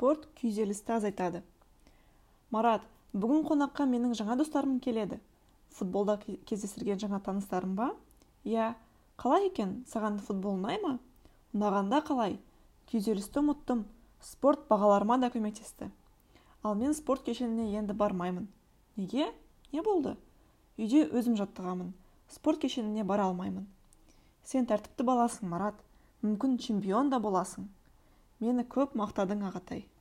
спорт күйзелісті азайтады. Марат, бүгін қонаққа менің жаңа достарым келеді. Футболда кездестірген жаңа таныстарым ба? Иә, қалай екен, саған футбол ұнай ма? Ұнағанда қалай? Күйзелісті ұмыттым, спорт бағаларыма да көмектесті. Ал мен спорт кешеніне енді бармаймын. Неге? Не болды? Үйде өзім жаттығамын. Спорт кешеніне бара алмаймын. Сен тәртіпті баласың, Марат. Мүмкін чемпион да боласың. Мені көп мақтадың, ағатай.